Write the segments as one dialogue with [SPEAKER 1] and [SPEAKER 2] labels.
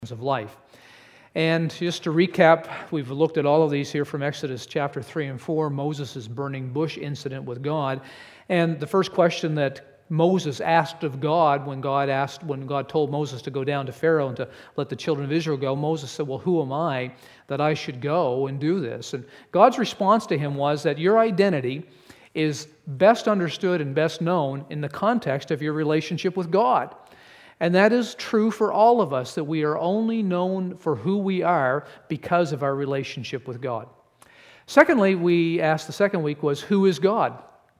[SPEAKER 1] of life. And just to recap, we've looked at all of these here from Exodus chapter 3 and 4, Moses' burning bush incident with God. And the first question that Moses asked of God when God told Moses to go down to Pharaoh and to let the children of Israel go, Moses said, well, who am I that I should go and do this? And God's response to him was that your identity is best understood and best known in the context of your relationship with God. And that is true for all of us, that we are only known for who we are because of our relationship with God. Secondly, we asked the second week was, who is God?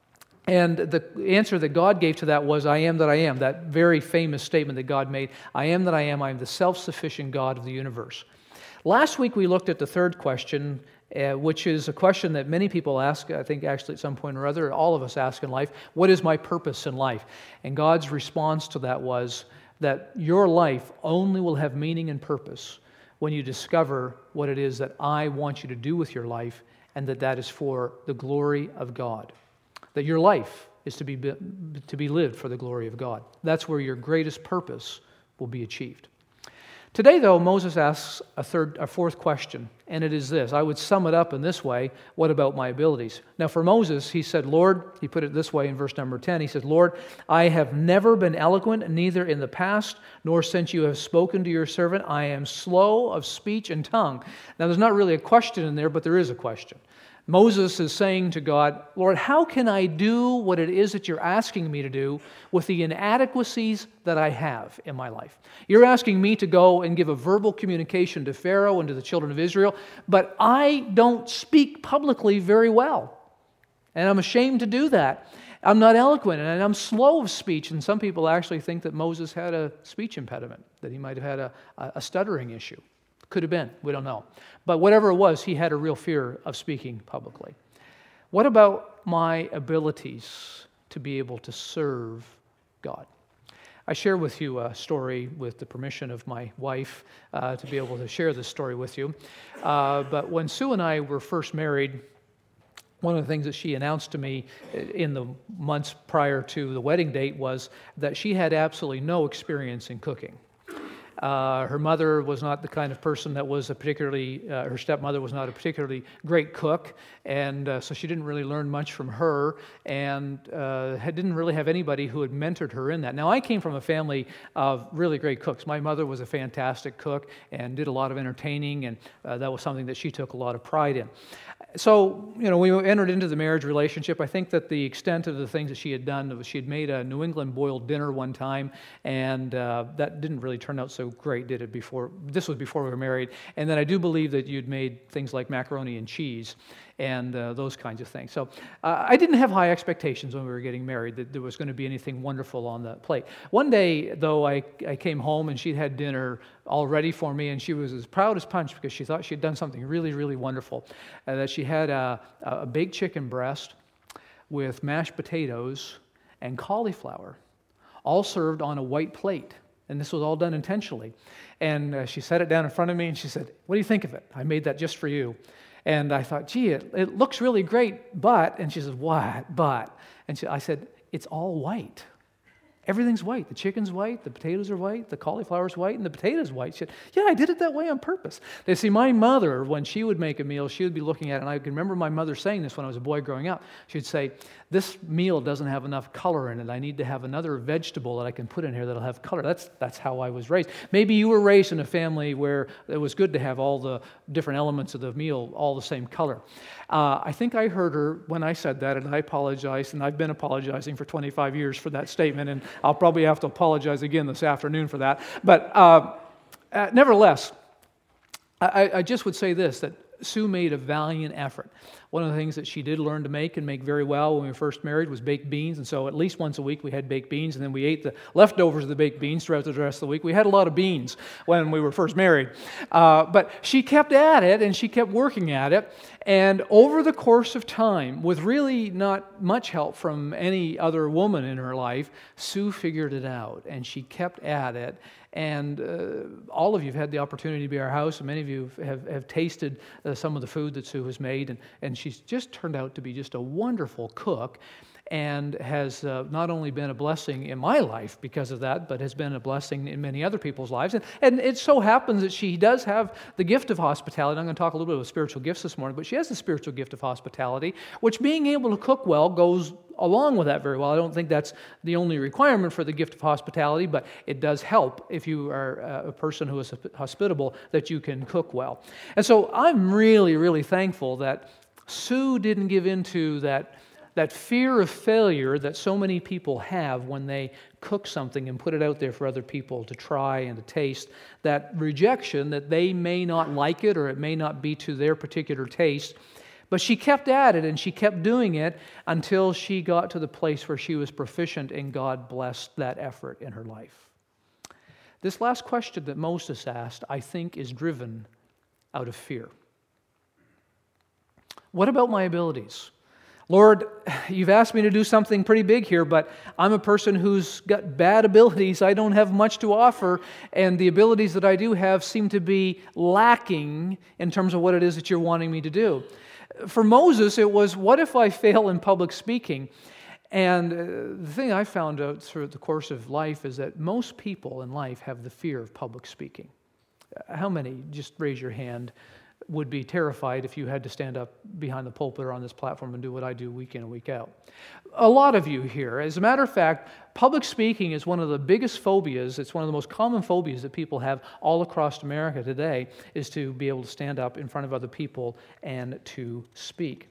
[SPEAKER 1] And the answer that God gave to that was, I am that I am, that very famous statement that God made, I am that I am the self-sufficient God of the universe. Last week we looked at the third question, which is a question that many people ask, I think actually at some point or other, all of us ask in life, what is my purpose in life? And God's response to that was that your life only will have meaning and purpose when you discover what it is that I want you to do with your life, and that is for the glory of God. That your life is to be lived for the glory of God. That's where your greatest purpose will be achieved. Today, though, Moses asks a fourth question, and it is this. I would sum it up in this way: what about my abilities? Now, for Moses, he said, Lord, he put it this way in verse number 10, he said, Lord, I have never been eloquent, neither in the past, nor since you have spoken to your servant. I am slow of speech and tongue. Now, there's not really a question in there, but there is a question. Moses is saying to God, Lord, how can I do what it is that you're asking me to do with the inadequacies that I have in my life? You're asking me to go and give a verbal communication to Pharaoh and to the children of Israel, but I don't speak publicly very well. And I'm ashamed to do that. I'm not eloquent, and I'm slow of speech. And some people actually think that Moses had a speech impediment, that he might have had a stuttering issue. Could have been. We don't know. But whatever it was, he had a real fear of speaking publicly. What about my abilities to be able to serve God? I share with you a story with the permission of my wife to be able to share this story with you. But when Sue and I were first married, one of the things that she announced to me in the months prior to the wedding date was that she had absolutely no experience in cooking. Her mother was not the kind of person that was her stepmother was not a particularly great cook, and so she didn't really learn much from her, and didn't really have anybody who had mentored her in that. Now, I came from a family of really great cooks. My mother was a fantastic cook and did a lot of entertaining, and that was something that she took a lot of pride in. So, we entered into the marriage relationship. I think that the extent of the things that she had done was she had made a New England boiled dinner one time, and that didn't really turn out so great, did it? This was before we were married. And then I do believe that you'd made things like macaroni and cheese and those kinds of things. So I didn't have high expectations when we were getting married that there was going to be anything wonderful on the plate. One day, though, I came home and she'd had dinner all ready for me, and she was as proud as punch because she thought she'd done something really, really wonderful. That she had a baked chicken breast with mashed potatoes and cauliflower, all served on a white plate. And this was all done intentionally. And she set it down in front of me and she said, what do you think of it? I made that just for you. And I thought, gee, it looks really great, but, and she says, what, but? And I said, it's all white. Everything's white. The chicken's white, the potatoes are white, the cauliflower's white, and the potato's white. She said, yeah, I did it that way on purpose. They see, my mother, when she would make a meal, she would be looking at it, and I can remember my mother saying this when I was a boy growing up. She'd say, this meal doesn't have enough color in it. I need to have another vegetable that I can put in here that'll have color. That's how I was raised. Maybe you were raised in a family where it was good to have all the different elements of the meal all the same color. I think I heard her when I said that, and I apologized, and I've been apologizing for 25 years for that statement, and I'll probably have to apologize again this afternoon for that. But nevertheless, I just would say this, that Sue made a valiant effort. One of the things that she did learn to make and make very well when we were first married was baked beans, and so at least once a week we had baked beans, and then we ate the leftovers of the baked beans throughout the rest of the week. We had a lot of beans when we were first married. But she kept at it, and she kept working at it, and over the course of time, with really not much help from any other woman in her life, Sue figured it out, and she kept at it. And all of you have had the opportunity to be at our house, and many of you have tasted some of the food that Sue has made, and she's just turned out to be just a wonderful cook. and has not only been a blessing in my life because of that, but has been a blessing in many other people's lives. And it so happens that she does have the gift of hospitality. I'm going to talk a little bit about spiritual gifts this morning, but she has the spiritual gift of hospitality, which being able to cook well goes along with that very well. I don't think that's the only requirement for the gift of hospitality, but it does help if you are a person who is hospitable that you can cook well. And so I'm really, really thankful that Sue didn't give into that fear of failure that so many people have when they cook something and put it out there for other people to try and to taste, that rejection that they may not like it or it may not be to their particular taste. But she kept at it and she kept doing it until she got to the place where she was proficient, and God blessed that effort in her life. This last question that Moses asked, I think, is driven out of fear. What about my abilities? Lord, you've asked me to do something pretty big here, but I'm a person who's got bad abilities. I don't have much to offer, and the abilities that I do have seem to be lacking in terms of what it is that you're wanting me to do. For Moses, it was, what if I fail in public speaking? And the thing I found out through the course of life is that most people in life have the fear of public speaking. How many, just raise your hand, would be terrified if you had to stand up behind the pulpit or on this platform and do what I do week in and week out? A lot of you here. As a matter of fact, public speaking is one of the biggest phobias. It's one of the most common phobias that people have all across America today, is to be able to stand up in front of other people and to speak.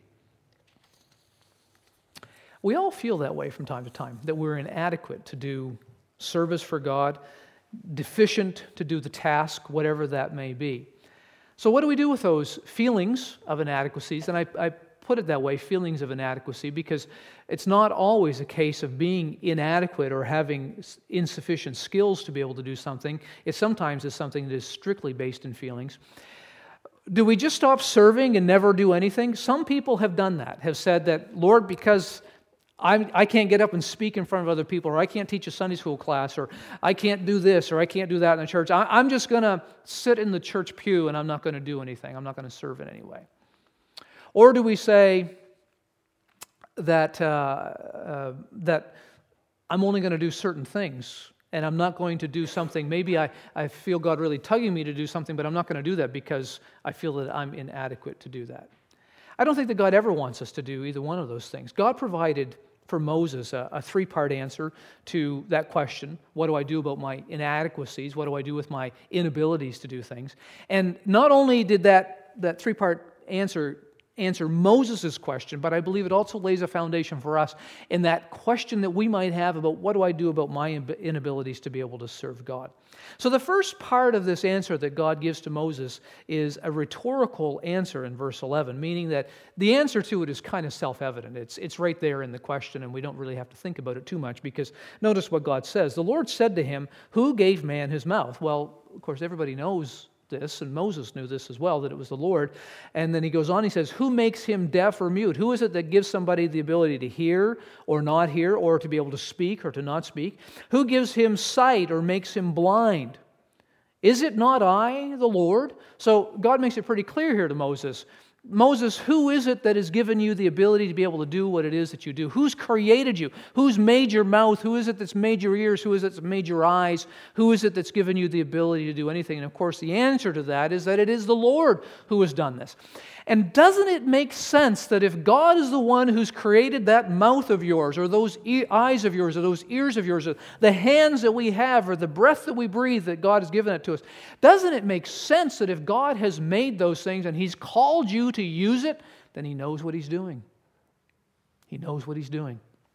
[SPEAKER 1] We all feel that way from time to time, that we're inadequate to do service for God, deficient to do the task, whatever that may be. So what do we do with those feelings of inadequacies? And I put it that way, feelings of inadequacy, because it's not always a case of being inadequate or having insufficient skills to be able to do something. It sometimes is something that is strictly based in feelings. Do we just stop serving and never do anything? Some people have done that, have said that, Lord, because I can't get up and speak in front of other people, or I can't teach a Sunday school class, or I can't do this, or I can't do that in the church. I'm just going to sit in the church pew and I'm not going to do anything. I'm not going to serve in any way. Or do we say that that I'm only going to do certain things, and I'm not going to do something? Maybe I feel God really tugging me to do something, but I'm not going to do that because I feel that I'm inadequate to do that. I don't think that God ever wants us to do either one of those things. God provided for Moses a three-part answer to that question. What do I do about my inadequacies? What do I do with my inabilities to do things? And not only did that three-part answer Moses' question, but I believe it also lays a foundation for us in that question that we might have about what do I do about my inabilities to be able to serve God. So the first part of this answer that God gives to Moses is a rhetorical answer in verse 11, meaning that the answer to it is kind of self-evident. It's right there in the question, and we don't really have to think about it too much, because notice what God says. The Lord said to him, "Who gave man his mouth?" Well, of course, everybody knows this, and Moses knew this as well, that it was the Lord. And then he goes on, he says, who makes him deaf or mute? Who is it that gives somebody the ability to hear or not hear, or to be able to speak or to not speak? Who gives him sight or makes him blind? Is it not I, the Lord? So God makes it pretty clear here to Moses. Moses, who is it that has given you the ability to be able to do what it is that you do? Who's created you? Who's made your mouth? Who is it that's made your ears? Who is it that's made your eyes? Who is it that's given you the ability to do anything? And of course, the answer to that is that it is the Lord who has done this. And doesn't it make sense that if God is the one who's created that mouth of yours, or those eyes of yours, or those ears of yours, or the hands that we have, or the breath that we breathe, that God has given it to us, doesn't it make sense that if God has made those things and He's called you to use it, then He knows what He's doing? He knows what He's doing.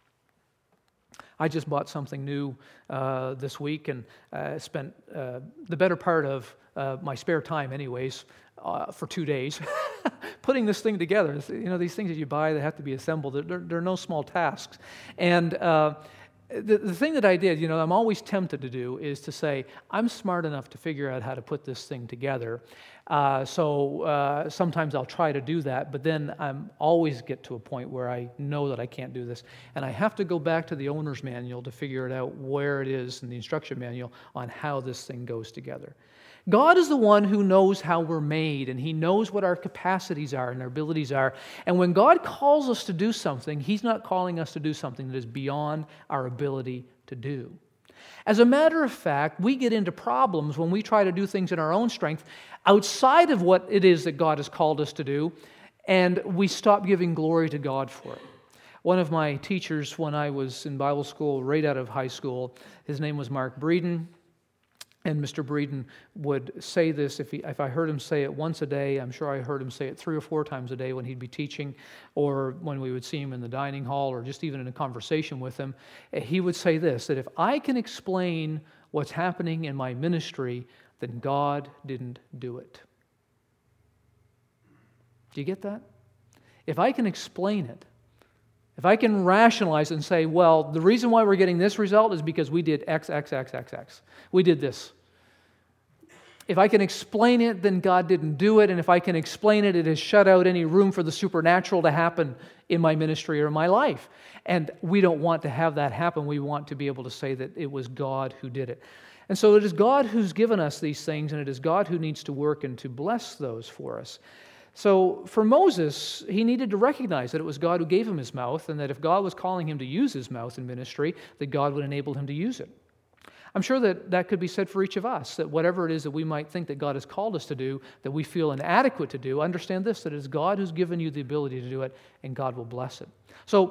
[SPEAKER 1] I just bought something new this week, and spent the better part of my spare time anyways, for 2 days, putting this thing together. You know, these things that you buy, they have to be assembled. They're no small tasks. And the thing that I did, you know, I'm always tempted to do is to say, I'm smart enough to figure out how to put this thing together. So sometimes I'll try to do that, but then I'm always get to a point where I know that I can't do this. And I have to go back to the owner's manual to figure it out where it is in the instruction manual on how this thing goes together. God is the one who knows how we're made, and He knows what our capacities are and our abilities are. And when God calls us to do something, He's not calling us to do something that is beyond our ability to do. As a matter of fact, we get into problems when we try to do things in our own strength outside of what it is that God has called us to do, and we stop giving glory to God for it. One of my teachers when I was in Bible school, right out of high school, his name was Mark Breeden. And Mr. Breeden would say this, if I heard him say it once a day, I'm sure I heard him say it 3 or 4 times a day when he'd be teaching, or when we would see him in the dining hall, or just even in a conversation with him. He would say this, that if I can explain what's happening in my ministry, then God didn't do it. Do you get that? If I can explain it, if I can rationalize it and say, well, the reason why we're getting this result is because we did X, X, X, X, X. We did this. If I can explain it, then God didn't do it. And if I can explain it, it has shut out any room for the supernatural to happen in my ministry or in my life. And we don't want to have that happen. We want to be able to say that it was God who did it. And so it is God who's given us these things, and it is God who needs to work and to bless those for us. So for Moses, he needed to recognize that it was God who gave him his mouth, and that if God was calling him to use his mouth in ministry, that God would enable him to use it. I'm sure that that could be said for each of us, that whatever it is that we might think that God has called us to do, that we feel inadequate to do, understand this, that it is God who's given you the ability to do it, and God will bless it. So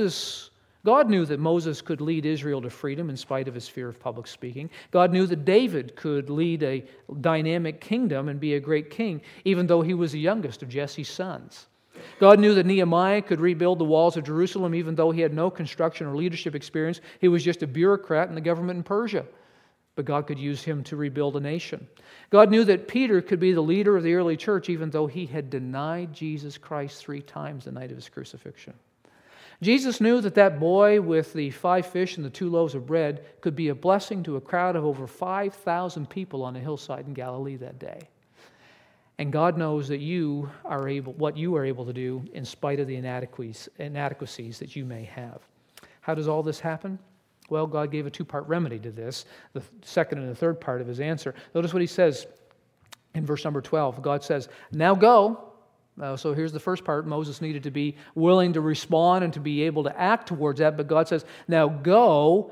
[SPEAKER 1] God knew that Moses could lead Israel to freedom in spite of his fear of public speaking. God knew that David could lead a dynamic kingdom and be a great king, even though he was the youngest of Jesse's sons. God knew that Nehemiah could rebuild the walls of Jerusalem, even though he had no construction or leadership experience. He was just a bureaucrat in the government in Persia. But God could use him to rebuild a nation. God knew that Peter could be the leader of the early church, even though he had denied Jesus Christ 3 times the night of his crucifixion. Jesus knew that that boy with the 5 fish and the 2 loaves of bread could be a blessing to a crowd of over 5,000 people on a hillside in Galilee that day. And God knows that what you are able to do in spite of the inadequacies that you may have. How does all this happen? Well, God gave a 2-part remedy to this, the second and the third part of his answer. Notice what he says in verse number 12. God says, now go. So here's the first part. Moses needed to be willing to respond and to be able to act towards that. But God says, now go,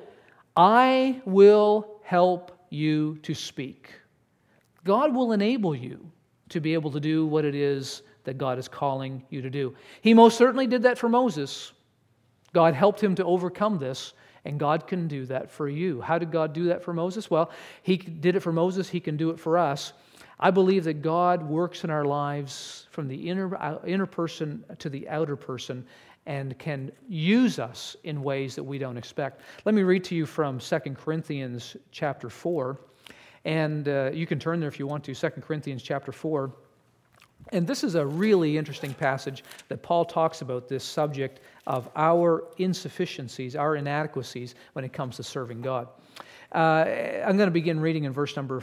[SPEAKER 1] I will help you to speak. God will enable you to be able to do what it is that God is calling you to do. He most certainly did that for Moses. God helped him to overcome this, and God can do that for you. How did God do that for Moses? Well, He did it for Moses. He can do it for us. I believe that God works in our lives from the inner person to the outer person and can use us in ways that we don't expect. Let me read to you from 2 Corinthians chapter 4. And you can turn there if you want to, 2 Corinthians chapter 4. And this is a really interesting passage that Paul talks about this subject of our insufficiencies, our inadequacies when it comes to serving God. I'm going to begin reading in verse number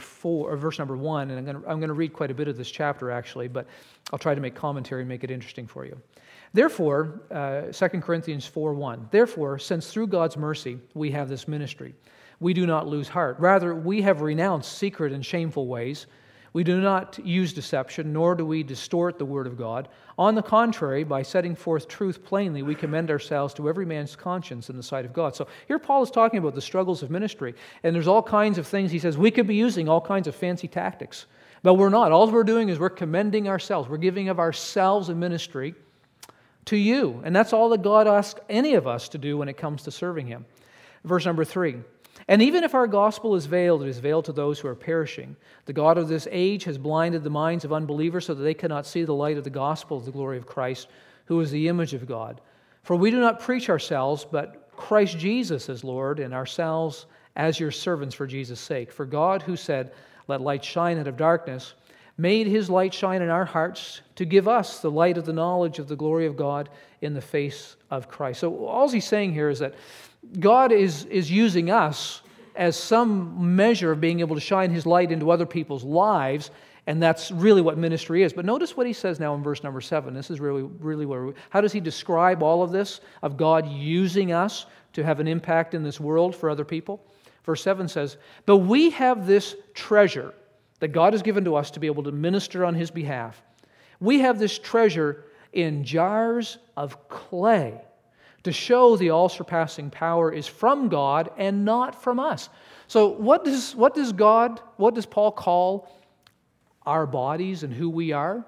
[SPEAKER 1] 1, and I'm going to read quite a bit of this chapter actually, but I'll try to make commentary and make it interesting for you. Therefore, 2 Corinthians 4:1, therefore, since through God's mercy we have this ministry, we do not lose heart. Rather, we have renounced secret and shameful ways. We do not use deception, nor do we distort the word of God. On the contrary, by setting forth truth plainly, we commend ourselves to every man's conscience in the sight of God. So here Paul is talking about the struggles of ministry, and there's all kinds of things. He says we could be using all kinds of fancy tactics, but we're not. All we're doing is we're commending ourselves. We're giving of ourselves in ministry to you, and that's all that God asks any of us to do when it comes to serving Him. Verse number 3. And even if our gospel is veiled, it is veiled to those who are perishing. The God of this age has blinded the minds of unbelievers so that they cannot see the light of the gospel of the glory of Christ, who is the image of God. For we do not preach ourselves, but Christ Jesus as Lord, and ourselves as your servants for Jesus' sake. For God, who said, let light shine out of darkness, made His light shine in our hearts to give us the light of the knowledge of the glory of God in the face of Christ. So all He's saying here is that God is using us as some measure of being able to shine His light into other people's lives, and that's really what ministry is. But notice what He says now in verse number 7. This is really where how does He describe all of this, of God using us to have an impact in this world for other people? Verse 7 says, but we have this treasure that God has given to us to be able to minister on His behalf. We have this treasure in jars of clay to show the all-surpassing power is from God and not from us. So what does Paul call our bodies and who we are?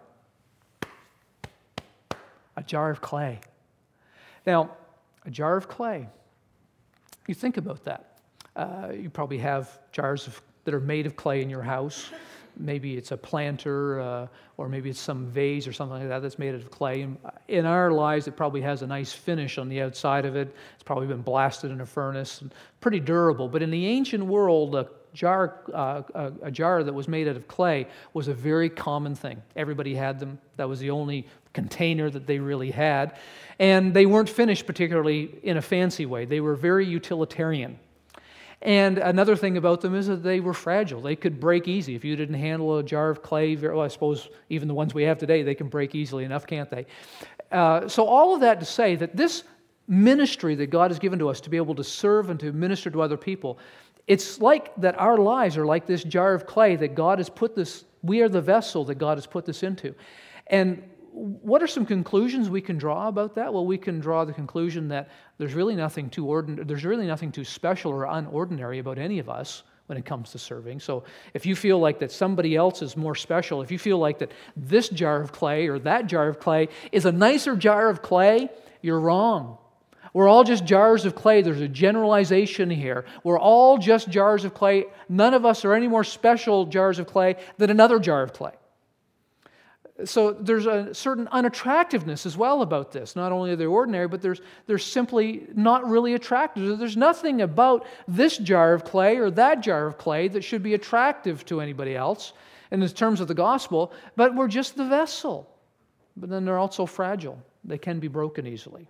[SPEAKER 1] A jar of clay. Now, a jar of clay. You think about that. You probably have jars that are made of clay in your house. Maybe it's a planter, or maybe it's some vase or something like that that's made of clay. And in our lives, it probably has a nice finish on the outside of it. It's probably been blasted in a furnace. Pretty durable. But in the ancient world, a jar that was made out of clay was a very common thing. Everybody had them. That was the only container that they really had. And they weren't finished particularly in a fancy way. They were very utilitarian. And another thing about them is that they were fragile. They could break easy. If you didn't handle a jar of clay, well, I suppose even the ones we have today, they can break easily enough, can't they? So all of that to say that this ministry that God has given to us to be able to serve and to minister to other people, it's like that our lives are like this jar of clay that God has put this, we are the vessel that God has put this into. And what are some conclusions we can draw about that? Well, we can draw the conclusion that there's really nothing too special or unordinary about any of us when it comes to serving. So if you feel like that somebody else is more special, if you feel like that this jar of clay or that jar of clay is a nicer jar of clay, you're wrong. We're all just jars of clay. There's a generalization here. We're all just jars of clay. None of us are any more special jars of clay than another jar of clay. So there's a certain unattractiveness as well about this. Not only are they ordinary, but they're simply not really attractive. There's nothing about this jar of clay or that jar of clay that should be attractive to anybody else in terms of the gospel, but we're just the vessel. But then they're also fragile. They can be broken easily.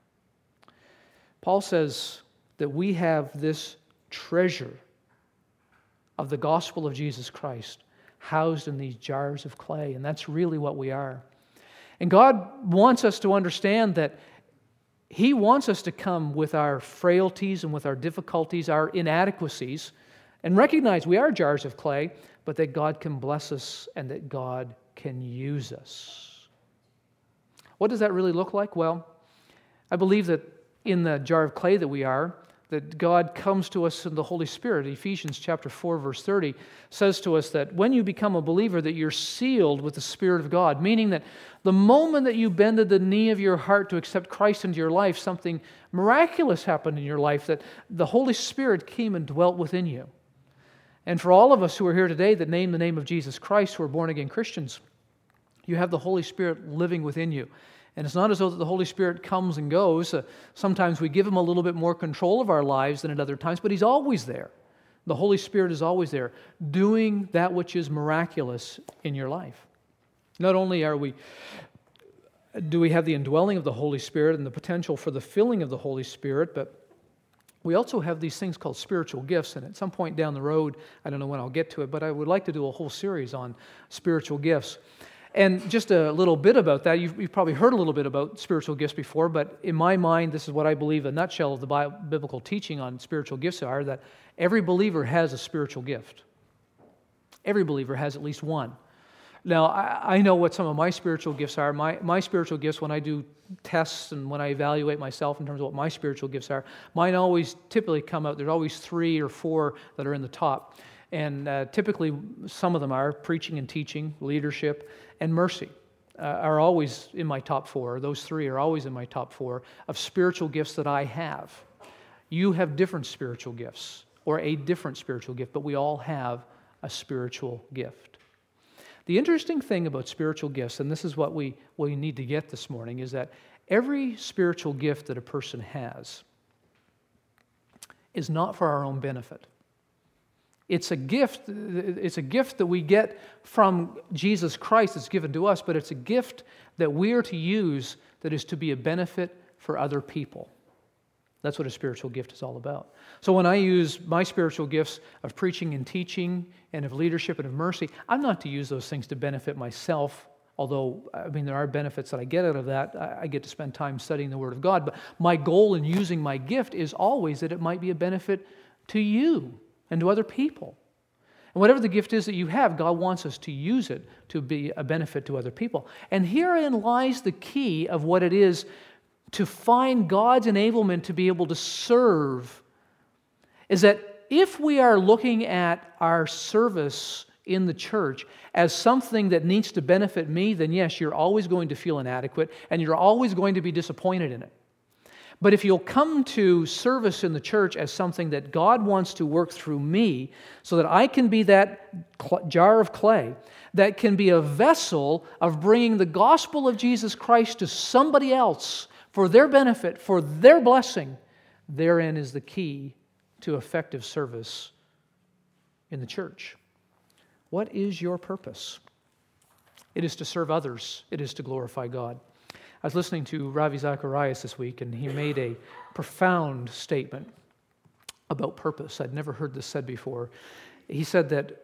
[SPEAKER 1] Paul says that we have this treasure of the gospel of Jesus Christ housed in these jars of clay, and that's really what we are. And God wants us to understand that He wants us to come with our frailties and with our difficulties, our inadequacies, and recognize we are jars of clay, but that God can bless us and that God can use us. What does that really look like? Well, I believe that in the jar of clay that we are, that God comes to us in the Holy Spirit. Ephesians chapter 4, verse 30 says to us that when you become a believer, that you're sealed with the Spirit of God, meaning that the moment that you bended the knee of your heart to accept Christ into your life, something miraculous happened in your life, that the Holy Spirit came and dwelt within you. And for all of us who are here today that name the name of Jesus Christ, who are born-again Christians, you have the Holy Spirit living within you. And it's not as though that the Holy Spirit comes and goes. Sometimes we give Him a little bit more control of our lives than at other times, but He's always there. The Holy Spirit is always there, doing that which is miraculous in your life. Not only do we have the indwelling of the Holy Spirit and the potential for the filling of the Holy Spirit, but we also have these things called spiritual gifts. And at some point down the road, I don't know when I'll get to it, but I would like to do a whole series on spiritual gifts. And just a little bit about that, you've probably heard a little bit about spiritual gifts before, but in my mind, this is what I believe a nutshell of the biblical teaching on spiritual gifts are, that every believer has a spiritual gift. Every believer has at least one. Now, I know what some of my spiritual gifts are. My spiritual gifts, when I do tests and when I evaluate myself in terms of what my spiritual gifts are, mine always typically come out, there's always 3 or 4 that are in the top. And typically, some of them are preaching and teaching, leadership, and mercy are always in my top 4. Those 3 are always in my top 4 of spiritual gifts that I have. You have different spiritual gifts or a different spiritual gift, but we all have a spiritual gift. The interesting thing about spiritual gifts, and this is what we need to get this morning, is that every spiritual gift that a person has is not for our own benefit. It's a gift that we get from Jesus Christ that's given to us, but it's a gift that we are to use that is to be a benefit for other people. That's what a spiritual gift is all about. So when I use my spiritual gifts of preaching and teaching and of leadership and of mercy, I'm not to use those things to benefit myself, although, there are benefits that I get out of that. I get to spend time studying the Word of God, but my goal in using my gift is always that it might be a benefit to you and to other people. And whatever the gift is that you have, God wants us to use it to be a benefit to other people. And herein lies the key of what it is to find God's enablement to be able to serve, is that if we are looking at our service in the church as something that needs to benefit me, then yes, you're always going to feel inadequate and you're always going to be disappointed in it. But if you'll come to service in the church as something that God wants to work through me so that I can be that jar of clay that can be a vessel of bringing the gospel of Jesus Christ to somebody else for their benefit, for their blessing, therein is the key to effective service in the church. What is your purpose? It is to serve others. It is to glorify God. I was listening to Ravi Zacharias this week, and he made a profound statement about purpose. I'd never heard this said before. He said that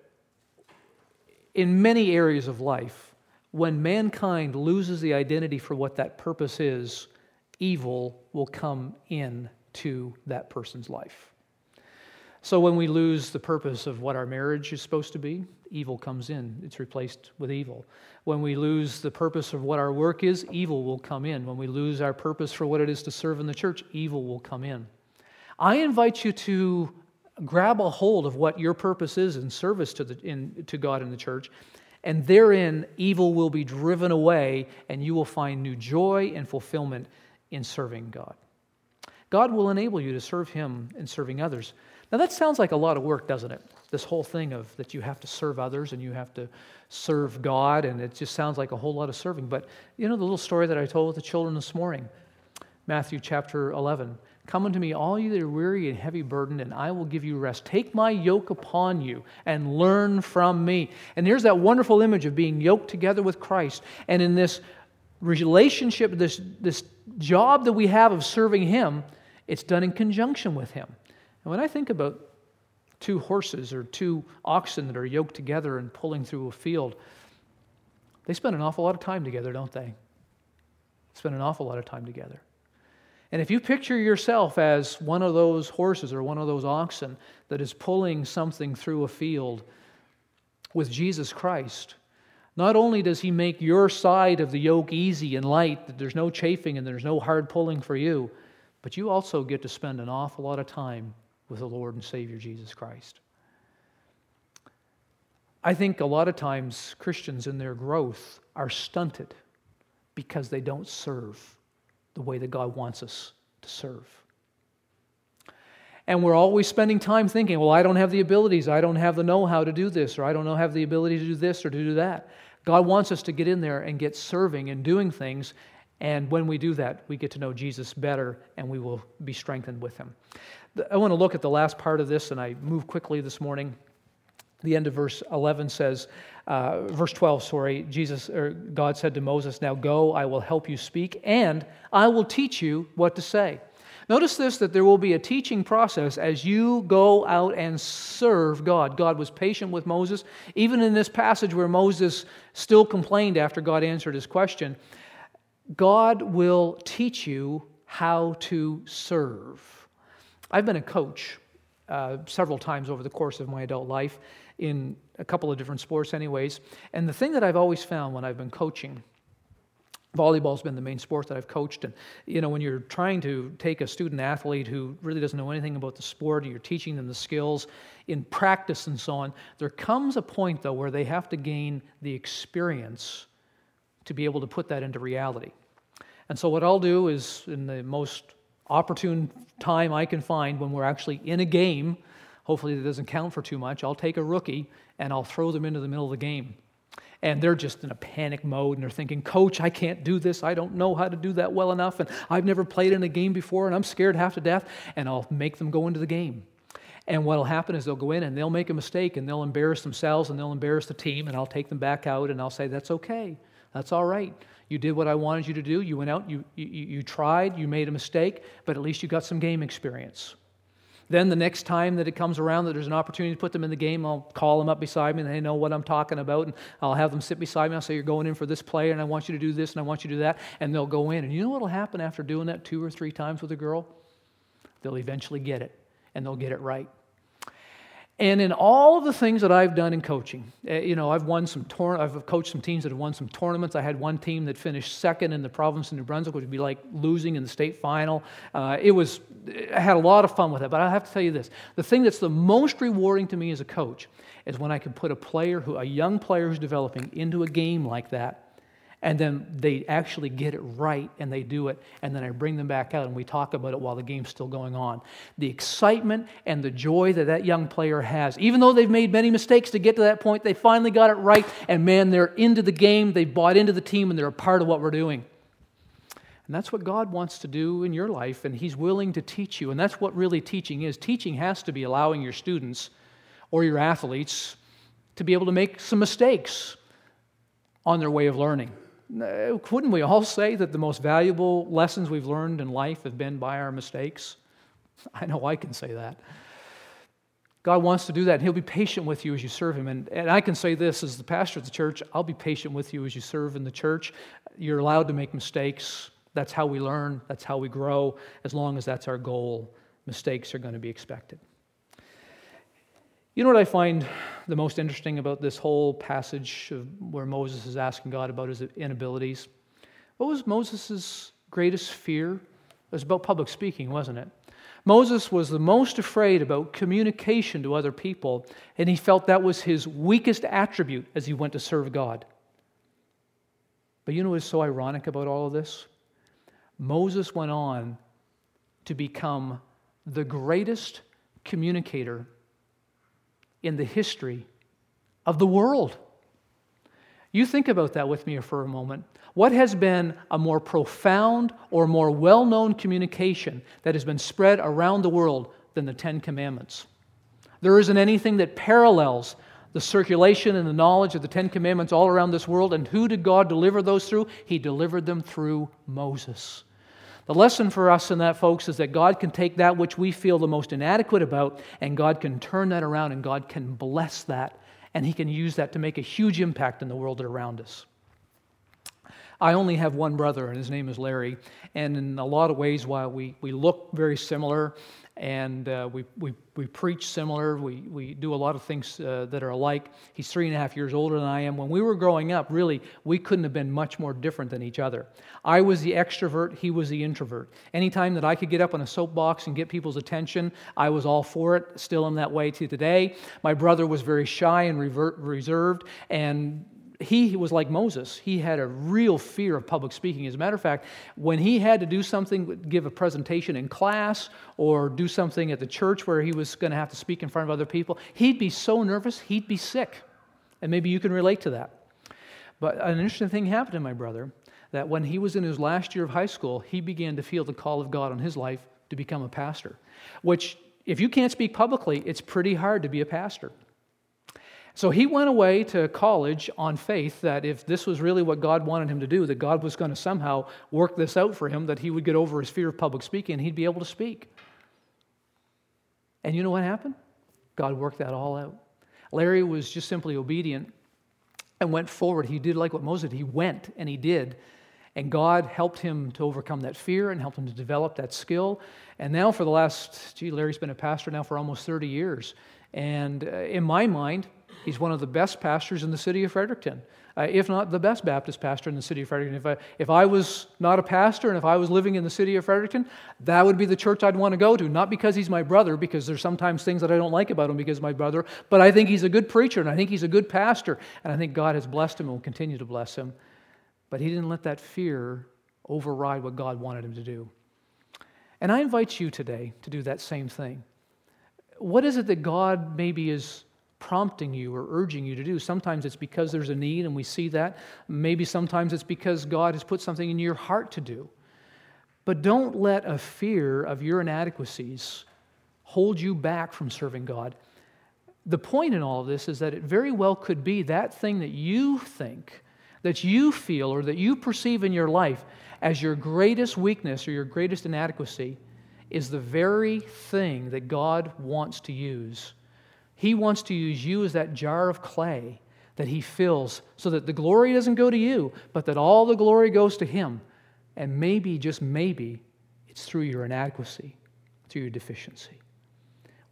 [SPEAKER 1] in many areas of life, when mankind loses the identity for what that purpose is, evil will come in to that person's life. So when we lose the purpose of what our marriage is supposed to be, evil comes in. It's replaced with evil. When we lose the purpose of what our work is, evil will come in. When we lose our purpose for what it is to serve in the church, evil will come in. I invite you to grab a hold of what your purpose is in service to God in the church, and therein evil will be driven away, and you will find new joy and fulfillment in serving God. God will enable you to serve Him in serving others. Now that sounds like a lot of work, doesn't it? This whole thing of that you have to serve others and you have to serve God, and it just sounds like a whole lot of serving. But you know the little story that I told with the children this morning? Matthew chapter 11. Come unto me, all you that are weary and heavy burdened, and I will give you rest. Take my yoke upon you and learn from me. And there's that wonderful image of being yoked together with Christ. And in this relationship, this job that we have of serving Him, it's done in conjunction with Him. And when I think about two horses or two oxen that are yoked together and pulling through a field, they spend an awful lot of time together, don't they? Spend an awful lot of time together. And if you picture yourself as one of those horses or one of those oxen that is pulling something through a field with Jesus Christ, not only does He make your side of the yoke easy and light, that there's no chafing and there's no hard pulling for you, but you also get to spend an awful lot of time with the Lord and Savior Jesus Christ. I think a lot of times Christians in their growth are stunted because they don't serve the way that God wants us to serve. And we're always spending time thinking, well, I don't have the abilities, I don't have the know-how to do this, or I don't have the ability to do this or to do that. God wants us to get in there and get serving and doing things, and when we do that, we get to know Jesus better and we will be strengthened with Him. I want to look at the last part of this, and I move quickly this morning. The end of verse 11 says, verse 12, God said to Moses, now go, I will help you speak, and I will teach you what to say. Notice this, that there will be a teaching process as you go out and serve God. God was patient with Moses. Even in this passage where Moses still complained after God answered his question, God will teach you how to serve. I've been a coach several times over the course of my adult life in a couple of different sports anyways. And the thing that I've always found when I've been coaching, volleyball's been the main sport that I've coached, and you know, when you're trying to take a student athlete who really doesn't know anything about the sport, and you're teaching them the skills in practice and so on, there comes a point though where they have to gain the experience to be able to put that into reality. And so what I'll do is, in the most opportune time I can find when we're actually in a game, hopefully that doesn't count for too much, I'll take a rookie and I'll throw them into the middle of the game. And they're just in a panic mode, and they're thinking, Coach, I can't do this. I don't know how to do that well enough, and I've never played in a game before, and I'm scared half to death, and I'll make them go into the game. And what will happen is they'll go in, and they'll make a mistake, and they'll embarrass themselves, and they'll embarrass the team, and I'll take them back out, and I'll say, that's okay. That's all right. You did what I wanted you to do. You went out, you tried, you made a mistake, but at least you got some game experience. Then the next time that it comes around that there's an opportunity to put them in the game, I'll call them up beside me and they know what I'm talking about, and I'll have them sit beside me. I'll say, you're going in for this play, and I want you to do this, and I want you to do that, and they'll go in. And you know what will happen after doing that 2 or 3 times with a girl? They'll eventually get it, and they'll get it right. And in all of the things that I've done in coaching, I've coached some teams that have won some tournaments. I had one team that finished second in the province of New Brunswick, which would be like losing in the state final. I had a lot of fun with it. But I have to tell you this: the thing that's the most rewarding to me as a coach is when I can put a young player who's developing into a game like that, and then they actually get it right, and they do it, and then I bring them back out, and we talk about it while the game's still going on. The excitement and the joy that young player has, even though they've made many mistakes to get to that point, they finally got it right, and man, they're into the game, they bought into the team, and they're a part of what we're doing. And that's what God wants to do in your life, and He's willing to teach you, and that's what really teaching is. Teaching has to be allowing your students or your athletes to be able to make some mistakes on their way of learning. Wouldn't we all say that the most valuable lessons we've learned in life have been by our mistakes? I know I can say that. God wants to do that, and He'll be patient with you as you serve Him. And I can say this, as the pastor of the church, I'll be patient with you as you serve in the church. You're allowed to make mistakes. That's how we learn. That's how we grow. As long as that's our goal, mistakes are going to be expected. You know what I find the most interesting about this whole passage where Moses is asking God about his inabilities? What was Moses' greatest fear? It was about public speaking, wasn't it? Moses was the most afraid about communication to other people, and he felt that was his weakest attribute as he went to serve God. But you know what is so ironic about all of this? Moses went on to become the greatest communicator in the history of the world. You think about that with me for a moment. What has been a more profound or more well-known communication that has been spread around the world than the Ten Commandments? There isn't anything that parallels the circulation and the knowledge of the Ten Commandments all around this world. And who did God deliver those through? He delivered them through Moses. The lesson for us in that, folks, is that God can take that which we feel the most inadequate about, and God can turn that around, and God can bless that, and He can use that to make a huge impact in the world around us. I only have one brother, and his name is Larry, and in a lot of ways, while we look very similar, and we preach similar, we do a lot of things that are alike. He's 3.5 years older than I am. When we were growing up, really, we couldn't have been much more different than each other. I was the extrovert, he was the introvert. Anytime that I could get up on a soapbox and get people's attention, I was all for it, still in that way to today. My brother was very shy and reserved, and he was like Moses. He had a real fear of public speaking. As a matter of fact, when he had to do something, give a presentation in class or do something at the church where he was going to have to speak in front of other people, he'd be so nervous, he'd be sick. And maybe you can relate to that. But an interesting thing happened to my brother, that when he was in his last year of high school, he began to feel the call of God on his life to become a pastor, which, if you can't speak publicly, it's pretty hard to be a pastor. So he went away to college on faith that if this was really what God wanted him to do, that God was going to somehow work this out for him, that he would get over his fear of public speaking and he'd be able to speak. And you know what happened? God worked that all out. Larry was just simply obedient and went forward. He did like what Moses did. He went and he did. And God helped him to overcome that fear and helped him to develop that skill. And now for the last, Larry's been a pastor now for almost 30 years. And in my mind, he's one of the best pastors in the city of Fredericton, if not the best Baptist pastor in the city of Fredericton. If I was not a pastor and if I was living in the city of Fredericton, that would be the church I'd want to go to. Not because he's my brother, because there's sometimes things that I don't like about him because he's my brother, but I think he's a good preacher and I think he's a good pastor, and I think God has blessed him and will continue to bless him. But he didn't let that fear override what God wanted him to do. And I invite you today to do that same thing. What is it that God maybe is prompting you or urging you to do? Sometimes it's because there's a need and we see that. Maybe sometimes it's because God has put something in your heart to do. But don't let a fear of your inadequacies hold you back from serving God. The point in all of this is that it very well could be that thing that you think, that you feel, or that you perceive in your life as your greatest weakness or your greatest inadequacy is the very thing that God wants to use. He wants to use you as that jar of clay that He fills so that the glory doesn't go to you, but that all the glory goes to Him. And maybe, just maybe, it's through your inadequacy, through your deficiency.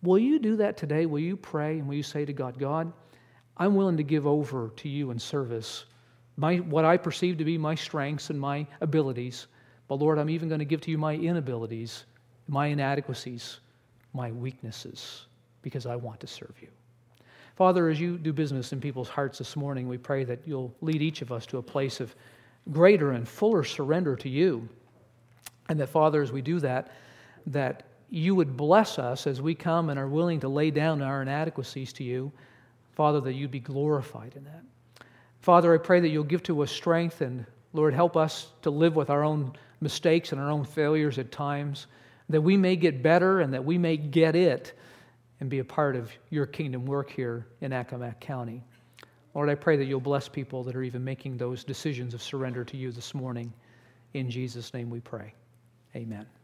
[SPEAKER 1] Will you do that today? Will you pray and will you say to God, God, I'm willing to give over to you in service what I perceive to be my strengths and my abilities, but Lord, I'm even going to give to you my inabilities, my inadequacies, my weaknesses, because I want to serve you. Father, as you do business in people's hearts this morning, we pray that you'll lead each of us to a place of greater and fuller surrender to you. And that, Father, as we do that, that you would bless us as we come and are willing to lay down our inadequacies to you. Father, that you'd be glorified in that. Father, I pray that you'll give to us strength and, Lord, help us to live with our own mistakes and our own failures at times, that we may get better and that we may get it and be a part of your kingdom work here in Accomack County. Lord, I pray that you'll bless people that are even making those decisions of surrender to you this morning. In Jesus' name we pray. Amen.